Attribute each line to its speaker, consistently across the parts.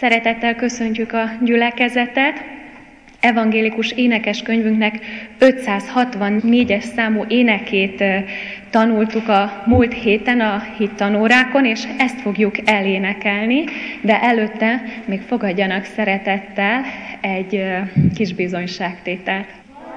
Speaker 1: Szeretettel köszöntjük a gyülekezetet. Evangélikus énekeskönyvünknek 564-es számú énekét tanultuk a múlt héten a hittanórákon, és ezt fogjuk elénekelni, de előtte még fogadjanak szeretettel egy kis bizonyságtételt.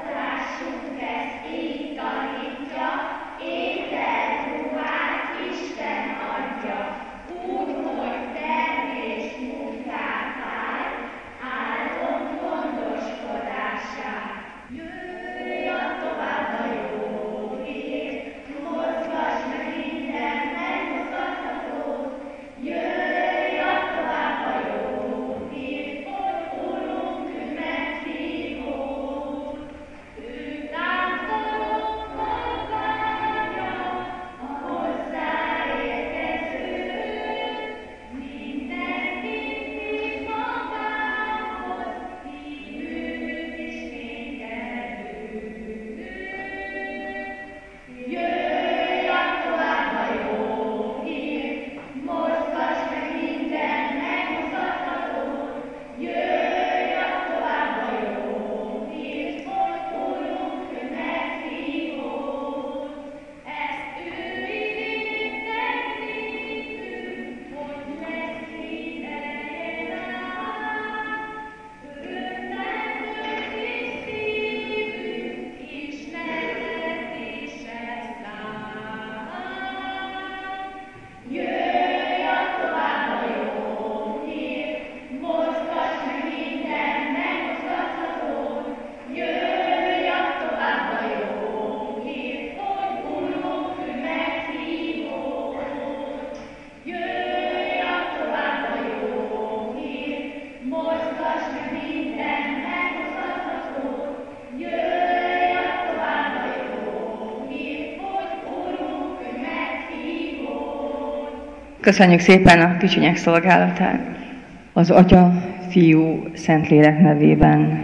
Speaker 2: Köszönjük szépen a kicsinyek szolgálatát. Az Atya, Fiú, Szentlélek nevében.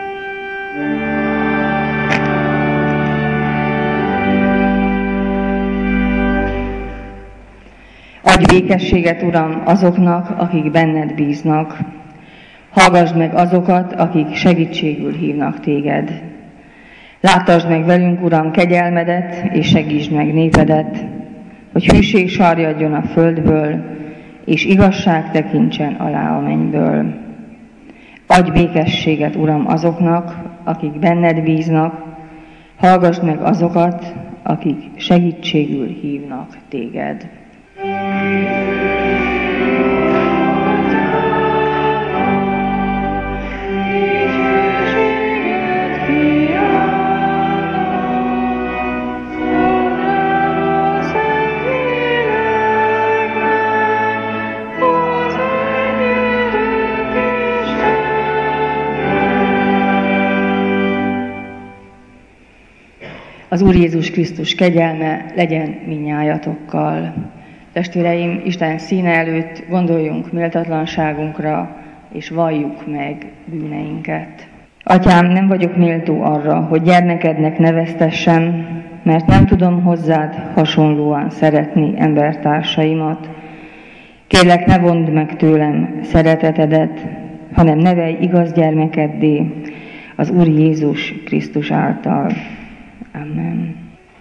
Speaker 2: Adj békességet, Uram, azoknak, akik benned bíznak. Hallgasd meg azokat, akik segítségül hívnak téged. Láttasd meg velünk, Uram, kegyelmedet, és segítsd meg népedet, hogy hűség sarjadjon a földből, és igazság tekintsen alá a mennyből. Adj békességet, Uram, azoknak, akik benned bíznak, hallgasd meg azokat, akik segítségül hívnak téged. Az Úr Jézus Krisztus kegyelme legyen mindnyájatokkal. Testvéreim, Isten színe előtt gondoljunk méltatlanságunkra, és valljuk meg bűneinket. Atyám, nem vagyok méltó arra, hogy gyermekednek neveztessem, mert nem tudom hozzád hasonlóan szeretni embertársaimat. Kérlek, ne vondd meg tőlem szeretetedet, hanem nevelj igaz gyermekeddé az Úr Jézus Krisztus által. Amen.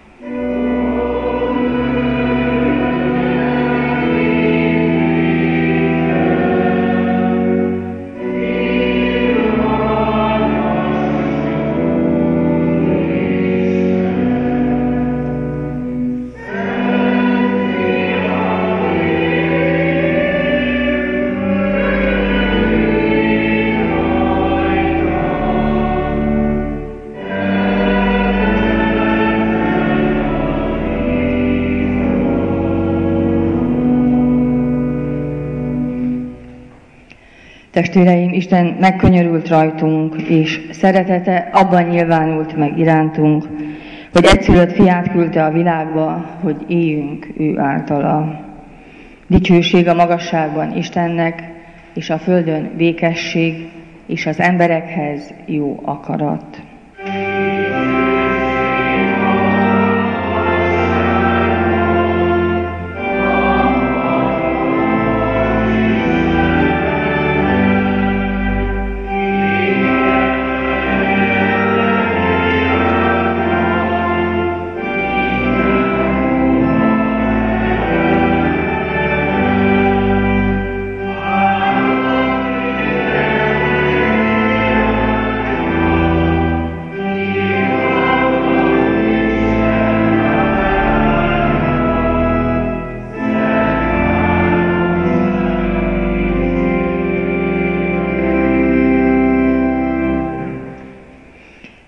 Speaker 2: Testvéreim, Isten megkönyörült rajtunk, és szeretete abban nyilvánult meg irántunk, hogy egyszülött fiát küldte a világba, hogy éljünk ő általa. Dicsőség a magasságban Istennek, és a földön békesség, és az emberekhez jó akarat.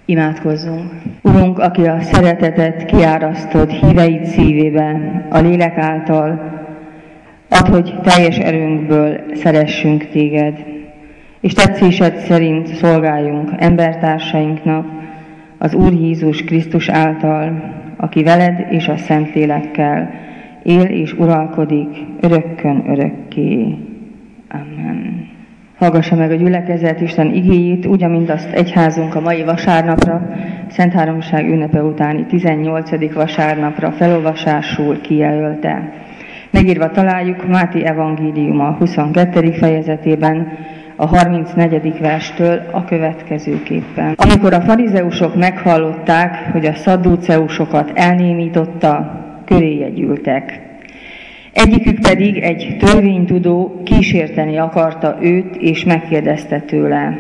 Speaker 2: Imádkozzunk! Urunk, aki a szeretetet kiárasztod híveid szívébe, a lélek által, add, hogy teljes erőnkből szeressünk téged, és tetszésed szerint szolgáljunk embertársainknak az Úr Jézus Krisztus által, aki veled és a Szentlélekkel él és uralkodik örökkön örökké. Amen. Hallgassa meg a gyülekezet Isten igéjét, úgy, amint azt egyházunk a mai vasárnapra, Szent Háromság ünnepe utáni 18. vasárnapra felolvasásul kijelölte. Megírva találjuk Máté evangéliuma 22. fejezetében, a 34. verstől a következőképpen. Amikor a farizeusok meghallották, hogy a szadduceusokat elnémította, köréje gyűltek. Egyikük pedig egy törvénytudó kísérteni akarta őt, és megkérdezte tőle: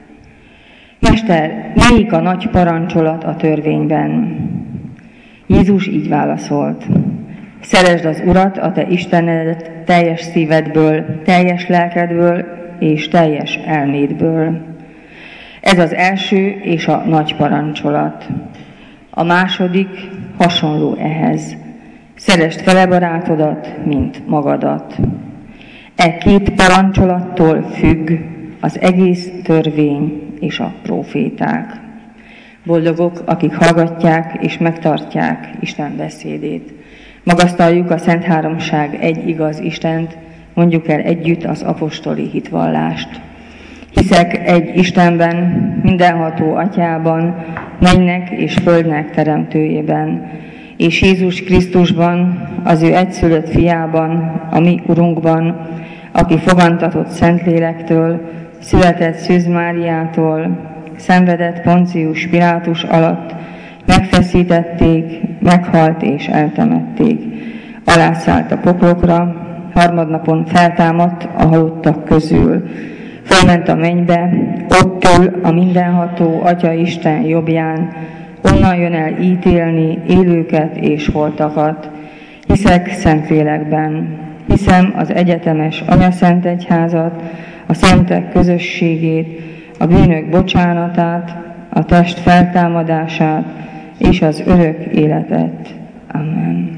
Speaker 2: Mester, melyik a nagy parancsolat a törvényben? Jézus így válaszolt: Szeresd az Urat, a te Istenedet teljes szívedből, teljes lelkedből és teljes elmédből. Ez az első és a nagy parancsolat. A második hasonló ehhez. Szeresd fele barátodat, mint magadat. E két parancsolattól függ az egész törvény és a próféták. Boldogok, akik hallgatják és megtartják Isten beszédét. Magasztaljuk a Szent Háromság egy igaz Istent, mondjuk el együtt az apostoli hitvallást. Hiszek egy Istenben, mindenható Atyában, mennynek és földnek teremtőjében, és Jézus Krisztusban, az ő egyszülött fiában, a mi Urunkban, aki fogantatott Szentlélektől, született Szűz Máriától, szenvedett Poncius Pilátus alatt, megfeszítették, meghalt és eltemették. Alászállt a poklokra, harmadnapon feltámadt a halottak közül. Fölment a mennybe, ott ül a mindenható Atya Isten jobbján, onnan jön el ítélni élőket és holtakat. Hiszek Szentlélekben, hiszem az egyetemes Anyaszent Egyházat, a szentek közösségét, a bűnök bocsánatát, a test feltámadását és az örök életet. Amen.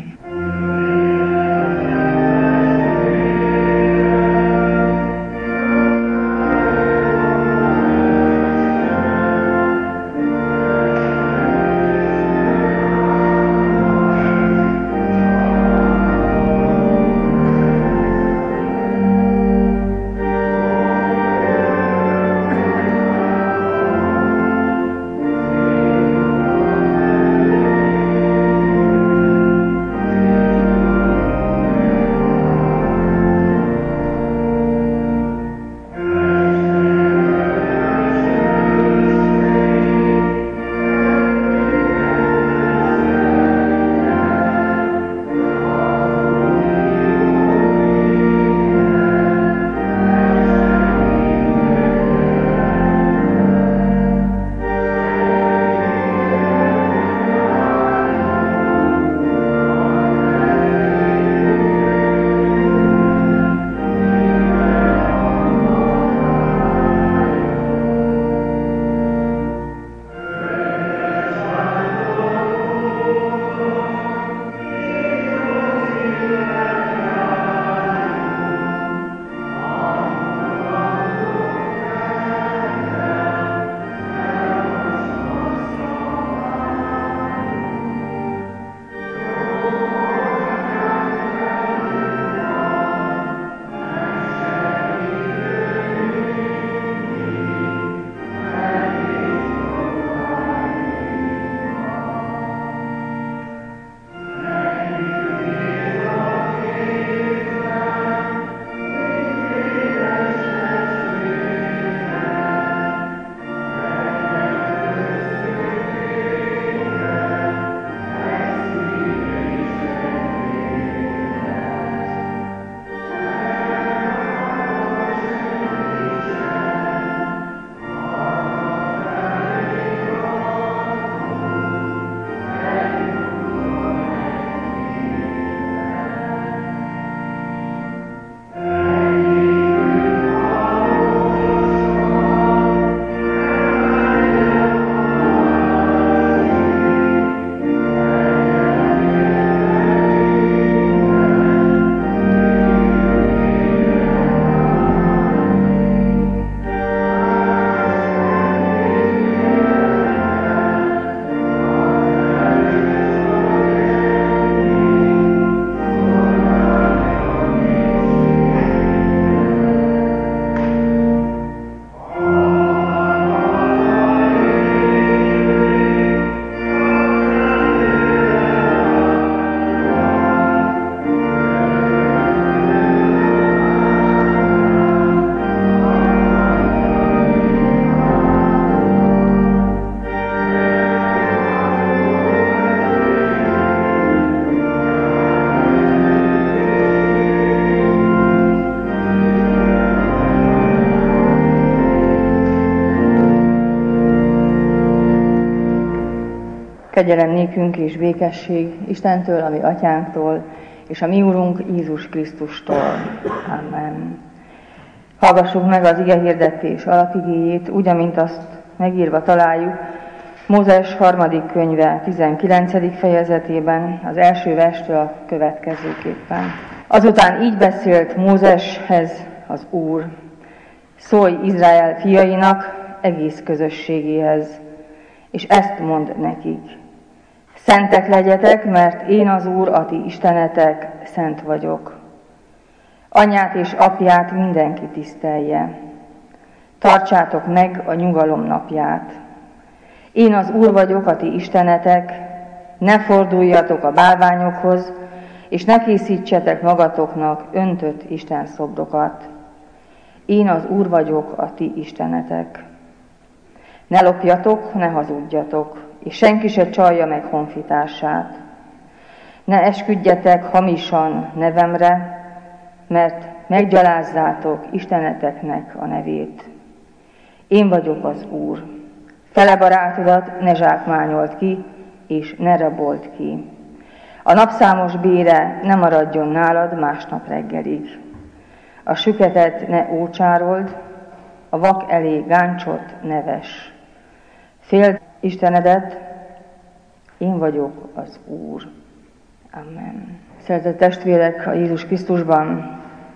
Speaker 2: Kegyelem nékünk és békesség Istentől, a mi atyánktól, és a mi Urunk Jézus Krisztustól. Amen. Hallgassuk meg az igehirdetés alapigéjét, úgy, amint azt megírva találjuk, Mózes 3. könyve 19. fejezetében, az első verstől a következőképpen. Azután így beszélt Mózeshez az Úr: szólj Izrael fiainak, egész közösségéhez, és ezt mondd nekik: szentek legyetek, mert én az Úr, a ti istenetek, szent vagyok. Anyját és apját mindenki tisztelje. Tartsátok meg a nyugalom napját. Én az Úr vagyok, a ti istenetek, ne forduljatok a bálványokhoz, és ne készítsetek magatoknak öntött istenszobrokat. Én az Úr vagyok, a ti istenetek. Ne lopjatok, ne hazudjatok, és senki se csalja meg honfitársát. Ne esküdjetek hamisan nevemre, mert meggyalázzátok isteneteknek a nevét. Én vagyok az Úr. Fele barátodat ne zsákmányold ki, és ne rabold ki. A napszámos bére ne maradjon nálad másnap reggelig. A süketet ne ócsárold, a vak elé gáncsot ne vess. Féld Istenedet, én vagyok az Úr. Amen. Szeretett testvérek a Jézus Krisztusban,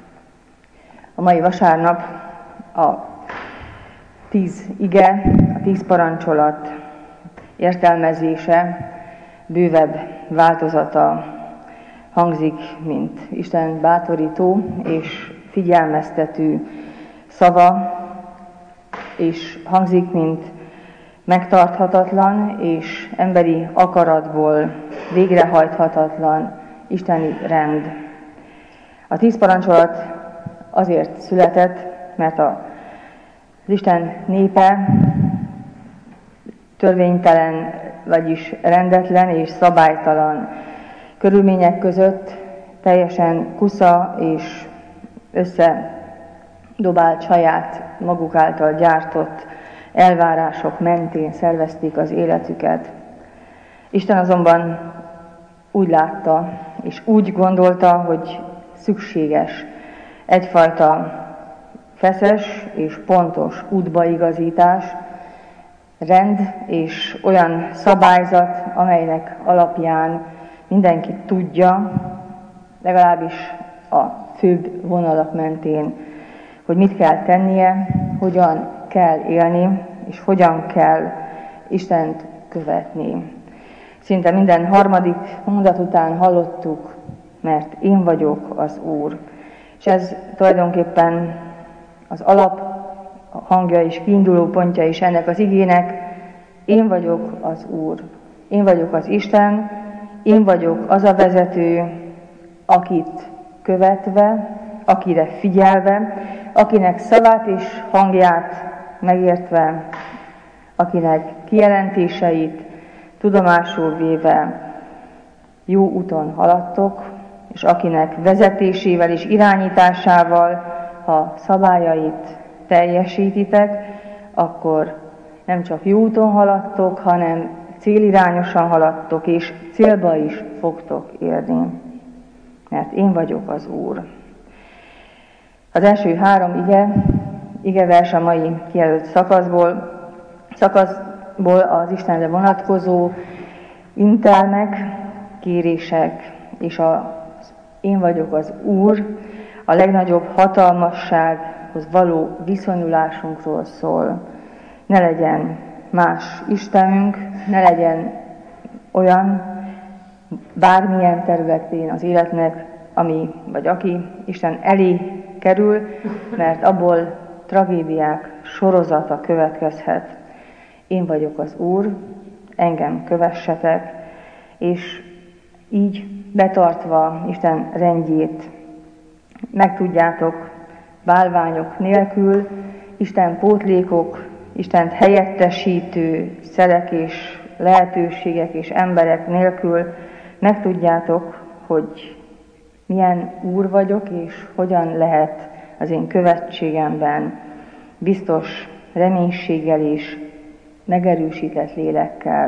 Speaker 2: a mai vasárnap a 10 ige, a 10 parancsolat értelmezése, bővebb változata hangzik, mint Isten bátorító és figyelmeztető szava, és hangzik, mint megtarthatatlan és emberi akaratból végrehajthatatlan isteni rend. A 10 parancsolat azért született, mert az Isten népe törvénytelen, vagyis rendetlen és szabálytalan körülmények között teljesen kusza és összedobált saját maguk által gyártott elvárások mentén szervezték az életüket. Isten azonban úgy látta, és úgy gondolta, hogy szükséges egyfajta feszes és pontos útbaigazítás, rend és olyan szabályzat, amelynek alapján mindenki tudja, legalábbis a főbb vonalak mentén, hogy mit kell tennie, hogyan kell élni, és hogyan kell Istent követni. Szinte minden harmadik mondat után hallottuk, mert én vagyok az Úr. És ez tulajdonképpen az alap hangja és kiinduló pontja is ennek az igének. Én vagyok az Úr. Én vagyok az Isten, én vagyok az a vezető, akit követve, akire figyelve, akinek szavát és hangját megértve, akinek kijelentéseit tudomásul véve jó úton haladtok, és akinek vezetésével és irányításával, ha szabályait teljesítitek, akkor nem csak jó úton haladtok, hanem célirányosan haladtok, és célba is fogtok érni. Mert én vagyok az Úr. Az első 3 igevers a mai kijelölt szakaszból az Istenre vonatkozó intelmek, kérések, és az én vagyok az Úr, a legnagyobb hatalmassághoz való viszonyulásunkról szól. Ne legyen más Istenünk, ne legyen olyan bármilyen területén az életnek, ami vagy aki Isten elé kerül, mert abból tragédiák sorozata következhet. Én vagyok az Úr, engem kövessetek, és így betartva Isten rendjét meg tudjátok bálványok nélkül, Isten pótlékok, Istent helyettesítő szerek és lehetőségek és emberek nélkül meg tudjátok, hogy milyen Úr vagyok, és hogyan lehet az én követségemben biztos reménységgel és megerősített lélekkel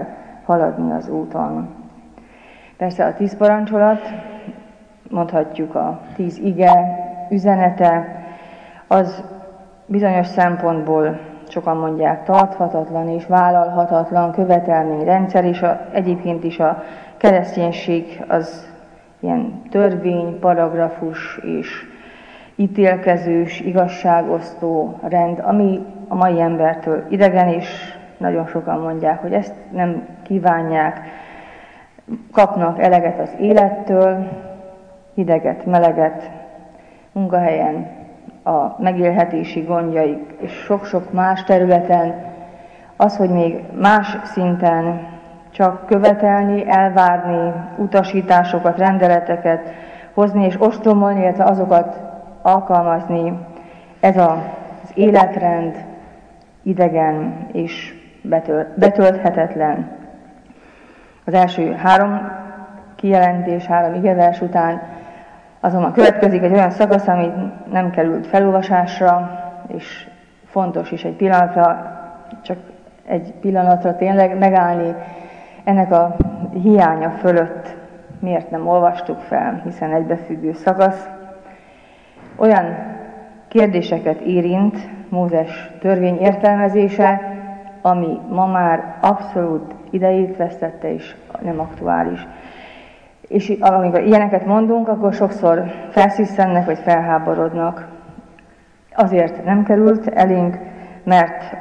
Speaker 2: haladni az úton. Persze a 10 parancsolat, mondhatjuk a 10 ige üzenete, az bizonyos szempontból sokan mondják tarthatatlan és vállalhatatlan követelményrendszer, és egyébként is a kereszténység az ilyen törvény, paragrafus és ítélkezős, igazságosztó rend, ami a mai embertől idegen, és nagyon sokan mondják, hogy ezt nem kívánják, kapnak eleget az élettől, hideget, meleget, munkahelyen, a megélhetési gondjaik, és sok-sok más területen, az, hogy még más szinten csak követelni, elvárni, utasításokat, rendeleteket hozni és ostromolni, illetve azokat alkalmazni, ez az életrend idegen és betölthetetlen. Az első 3 kijelentés, 3 igevers után azonban következik egy olyan szakasz, ami nem került felolvasásra, és fontos is egy pillanatra, csak egy pillanatra tényleg megállni ennek a hiánya fölött. Miért nem olvastuk fel, hiszen egybefüggő szakasz. Olyan kérdéseket érint Mózes törvény értelmezése, ami ma már abszolút idejét vesztette és nem aktuális. És amikor ilyeneket mondunk, akkor sokszor felszisszennek vagy felháborodnak. Azért nem került elénk, mert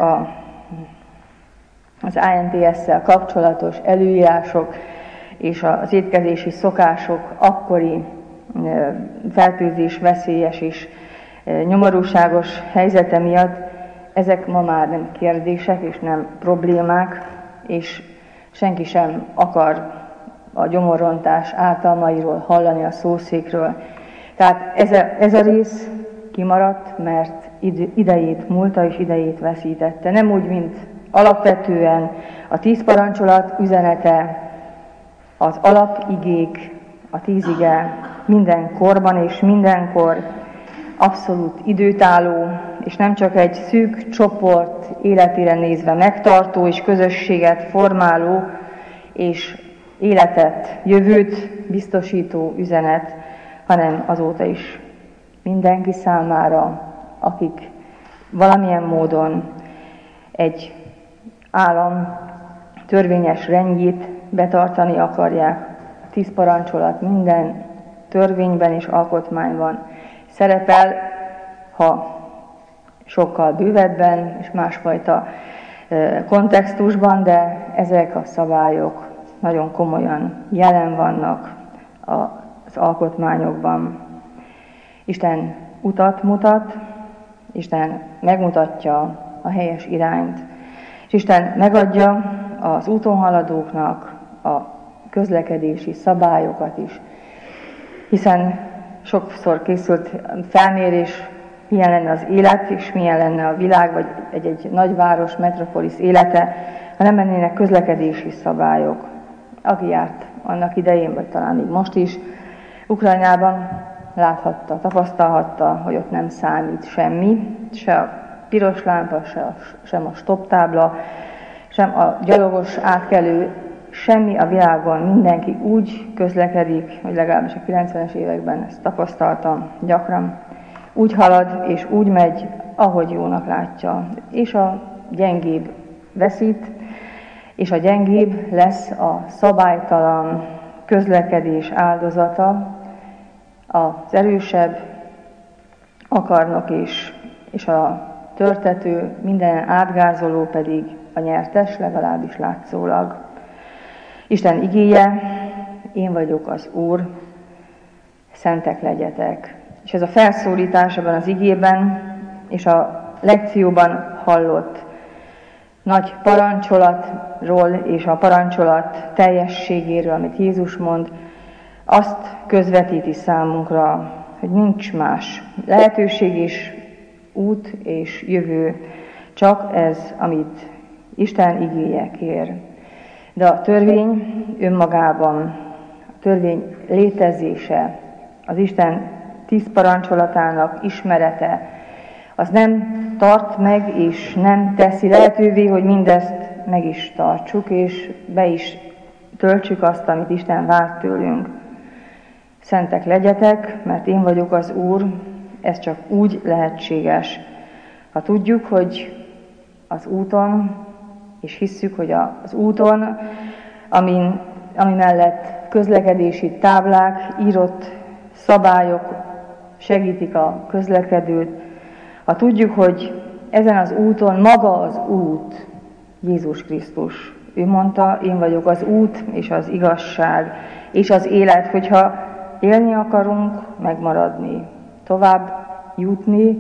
Speaker 2: az INTS-szel kapcsolatos előírások és az étkezési szokások akkori fertőzés veszélyes és nyomorúságos helyzete miatt ezek ma már nem kérdések és nem problémák, és senki sem akar a gyomorrontás ártalmairól hallani, a szószékről. Tehát ez a rész kimaradt, mert idejét múlta és idejét veszítette. Nem úgy, mint alapvetően a 10 parancsolat üzenete, az alapigék, a 10 ige minden korban és mindenkor abszolút időtálló, és nem csak egy szűk csoport életére nézve megtartó és közösséget formáló, és életet, jövőt biztosító üzenet, hanem azóta is mindenki számára, akik valamilyen módon egy állam törvényes rendjét betartani akarják. A 10 parancsolat minden törvényben és alkotmányban szerepel, ha sokkal bővebben és másfajta kontextusban, de ezek a szabályok nagyon komolyan jelen vannak az alkotmányokban. Isten utat mutat, Isten megmutatja a helyes irányt, és Isten megadja az úton haladóknak a közlekedési szabályokat is, hiszen sokszor készült felmérés, milyen lenne az élet, és milyen lenne a világ, vagy egy nagyváros, metropolis élete, ha nem lennének közlekedési szabályok. Aki járt annak idején, vagy talán még most is, Ukrajnában láthatta, tapasztalhatta, hogy ott nem számít semmi, se a piros lámpa, sem a stop tábla, sem a gyalogos átkelő, semmi a világon, mindenki úgy közlekedik, hogy legalábbis a 90-es években ezt tapasztaltam gyakran, úgy halad és úgy megy, ahogy jónak látja. És a gyengébb veszít, és a gyengébb lesz a szabálytalan közlekedés áldozata, az erősebb akarnok és a törtető, minden átgázoló pedig a nyertes, legalábbis látszólag. Isten igéje, én vagyok az Úr, szentek legyetek. És ez a felszólítás ebben az igében és a lekcióban hallott nagy parancsolatról és a parancsolat teljességéről, amit Jézus mond, azt közvetíti számunkra, hogy nincs más lehetőség és út és jövő, csak ez, amit Isten igéje kér. De a törvény önmagában, a törvény létezése, az Isten 10 parancsolatának ismerete, a az nem tart meg, és nem teszi lehetővé, hogy mindezt meg is tartsuk, és be is töltsük azt, amit Isten vár tőlünk. Szentek legyetek, mert én vagyok az Úr, ez csak úgy lehetséges. Ha tudjuk, hogy az úton, és hisszük, hogy az úton, ami mellett közlekedési táblák, írott szabályok segítik a közlekedőt, ha tudjuk, hogy ezen az úton maga az út, Jézus Krisztus. Ő mondta, én vagyok az út, és az igazság, és az élet, hogyha élni akarunk, megmaradni, tovább jutni,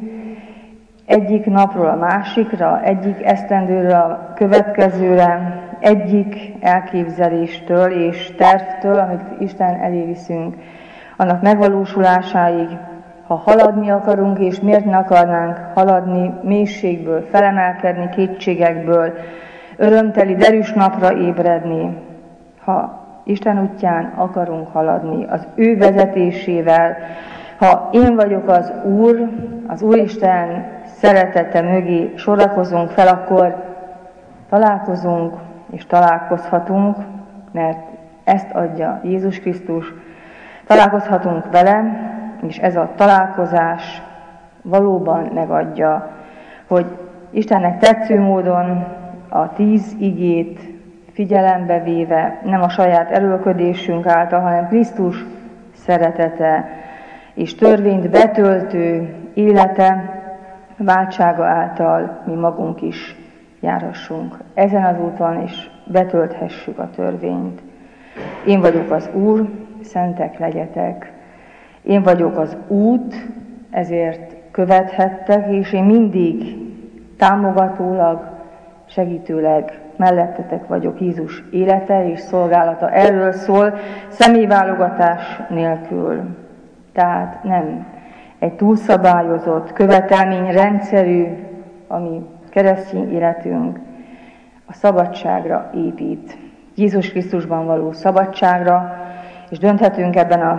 Speaker 2: egyik napról a másikra, egyik esztendőről a következőre, egyik elképzeléstől és tervtől, amit Isten elé viszünk, annak megvalósulásáig, ha haladni akarunk, és miért ne akarnánk haladni mélységből, felemelkedni kétségekből, örömteli derűs napra ébredni, ha Isten útján akarunk haladni, az ő vezetésével, ha én vagyok az Úr, az Úristen szeretete mögé sorakozunk fel, akkor találkozunk és találkozhatunk, mert ezt adja Jézus Krisztus. Találkozhatunk vele, és ez a találkozás valóban megadja, hogy Istennek tetsző módon a 10 igét figyelembe véve, nem a saját erőlködésünk által, hanem Krisztus szeretete és törvényt betöltő élete, váltsága által mi magunk is járhassunk ezen az úton, és betölthessük a törvényt. Én vagyok az Úr, szentek legyetek. Én vagyok az út, ezért követhettek, és én mindig támogatólag, segítőleg mellettetek vagyok. Jézus élete és szolgálata erről szól, személyválogatás nélkül. Tehát nem egy túlszabályozott, követelményrendszerű, ami keresztény életünk a szabadságra épít. Jézus Krisztusban való szabadságra, és dönthetünk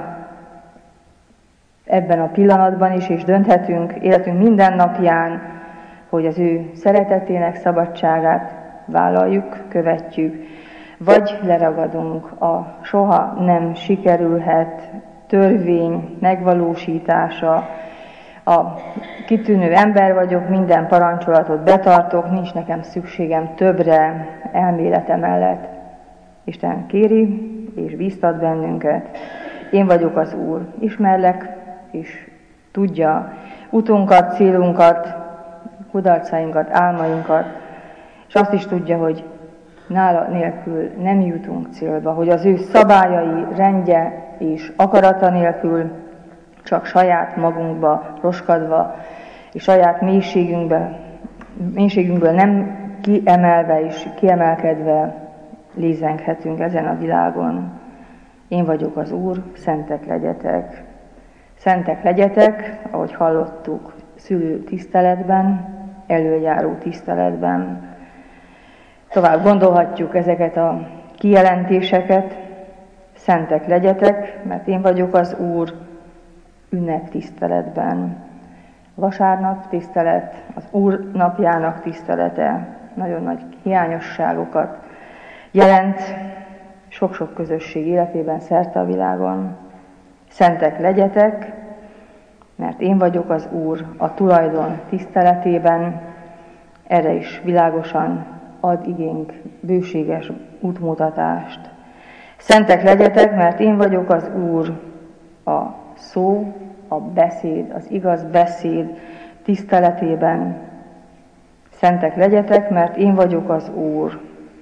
Speaker 2: ebben a pillanatban is, és dönthetünk életünk minden napján, hogy az ő szeretetének szabadságát vállaljuk, követjük, vagy leragadunk a soha nem sikerülhet törvény megvalósítása, a kitűnő ember vagyok, minden parancsolatot betartok, nincs nekem szükségem többre elmélete mellett. Isten kéri és bíztat bennünket. Én vagyok az Úr, ismerlek, és tudja utunkat, célunkat, kudarcainkat, álmainkat, és azt is tudja, hogy nála nélkül nem jutunk célba, hogy az ő szabályai, rendje és akarata nélkül csak saját magunkba roskadva, és saját mélységünkből nem kiemelve és kiemelkedve lézenghetünk ezen a világon. Én vagyok az Úr, szentek legyetek. Szentek legyetek, ahogy hallottuk, szülő tiszteletben, elöljáró tiszteletben. Tovább gondolhatjuk ezeket a kijelentéseket. Szentek legyetek, mert én vagyok az Úr, ünnep tiszteletben. Vasárnap tisztelet, az Úr napjának tisztelete nagyon nagy hiányosságokat jelent sok-sok közösség életében szerte a világon. Szentek legyetek, mert én vagyok az Úr a tulajdon tiszteletében, erre is világosan ad igénk bőséges útmutatást. Szentek legyetek, mert én vagyok az Úr a szó, a beszéd, az igaz beszéd tiszteletében. Szentek legyetek, mert én vagyok az Úr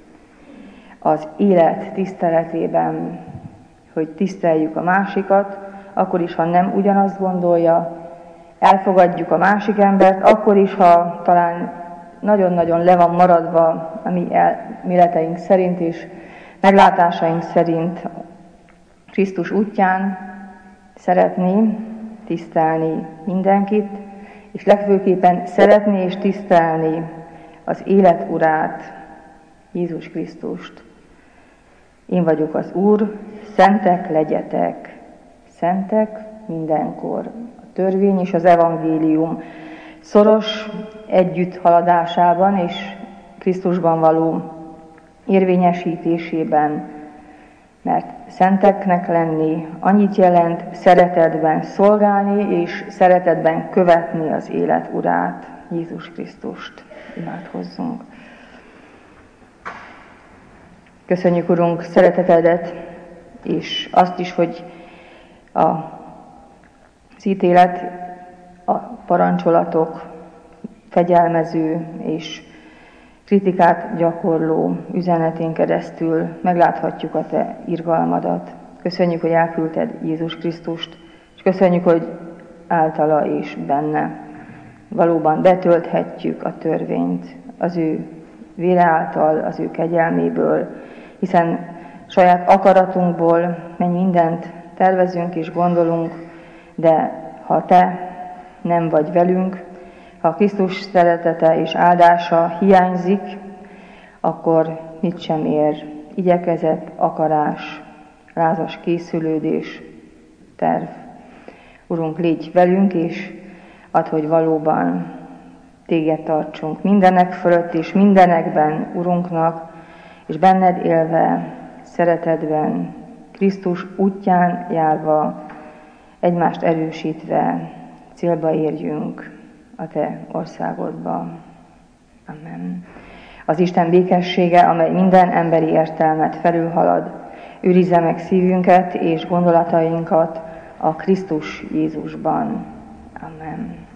Speaker 2: az élet tiszteletében, hogy tiszteljük a másikat, akkor is, ha nem ugyanazt gondolja, elfogadjuk a másik embert, akkor is, ha talán nagyon-nagyon le van maradva a mi elméleteink szerint és meglátásaink szerint Krisztus útján szeretni, tisztelni mindenkit, és legfőképpen szeretni és tisztelni az élet urát, Jézus Krisztust. Én vagyok az Úr, szentek legyetek, szentek mindenkor. A törvény és az evangélium szoros együtthaladásában és Krisztusban való érvényesítésében, mert szenteknek lenni annyit jelent szeretetben szolgálni és szeretetben követni az élet urát, Jézus Krisztust. Imádkozzunk. Köszönjük, Urunk, szeretetedet, és azt is, hogy az ítélet, a parancsolatok fegyelmező és kritikát gyakorló üzenetén keresztül megláthatjuk a Te irgalmadat. Köszönjük, hogy elküldted Jézus Krisztust, és köszönjük, hogy általa és benne valóban betölthetjük a törvényt az ő vére által, az ő kegyelméből, hiszen saját akaratunkból mindent tervezünk és gondolunk, de ha Te nem vagy velünk, ha Krisztus szeretete és áldása hiányzik, akkor mit sem ér igyekezet, akarás, lázas készülődés, terv. Urunk, légy velünk, és add, hogy valóban Téged tartsunk mindenek fölött és mindenekben Urunknak, és benned élve, szeretetben, Krisztus útján járva, egymást erősítve, célba érjünk a Te országodba. Amen. Az Isten békessége, amely minden emberi értelmet felülhalad, őrizze meg szívünket és gondolatainkat a Krisztus Jézusban. Amen.